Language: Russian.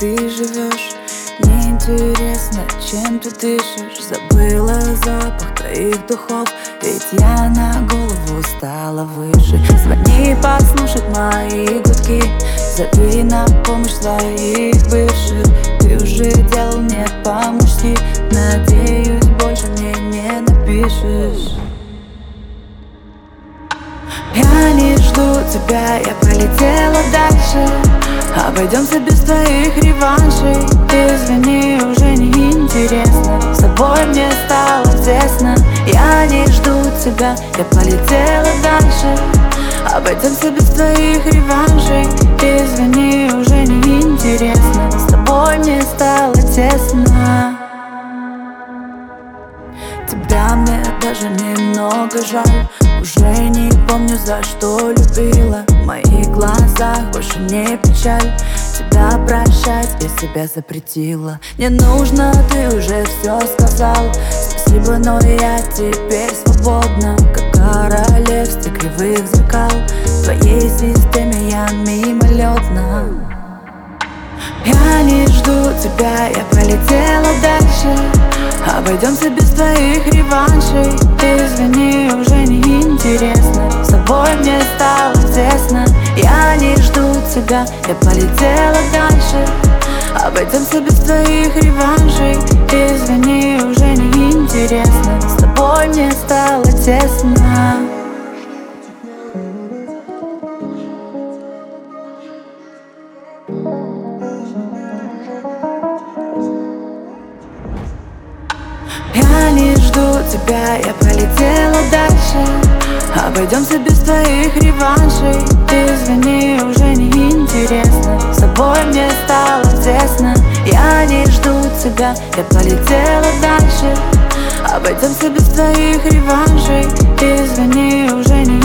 ты живешь. Мне интересно, чем ты дышишь. Забыла запах твоих духов, ведь я на голову стала выше. Звони послушать мои гудки, зови на помощь своих бывших. Ты уже делал мне по-мужски, надеюсь, больше мне не напишешь. Я не жду тебя, я полетела дальше. Обойдемся без твоих реваншей. Ты извини, уже не интересно, с тобой мне стало тесно. Я не жду тебя, я полетела дальше. Обойдемся без твоих реваншей. Ты извини, уже не интересно, с тобой мне стало тесно. Тебя мне даже немного жаль. Уже не помню, за что любила. В моих глазах больше не печаль. Тебя прощать я себя запретила. Не нужно, ты уже все сказал. Спасибо, но я теперь свободна, как королевстве кривых зеркал. В твоей системе я мимолетна. Я не жду тебя, я полетела дальше. Обойдемся без твоих реваншей. Ты извини, уже не интересно, с тобой мне стало тесно. Я не жду тебя, я полетела дальше. Обойдемся без твоих реваншей. Ты извини, уже не интересно, с тобой мне стало тесно. Я не жду тебя, я полетела дальше. Обойдемся без твоих реваншей. Ты извини, уже не интересно, с тобой мне стало тесно. Я не жду тебя, я полетела дальше. Обойдемся без твоих реваншей. Ты извини, уже не